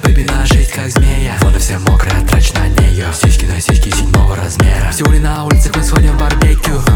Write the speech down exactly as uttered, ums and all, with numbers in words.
бэби, на жизнь как змея. Вода вся мокрая, трачь на нее. Сиськи на сиськи седьмого размера. Сегодня на улицах мы сходим в барбекю.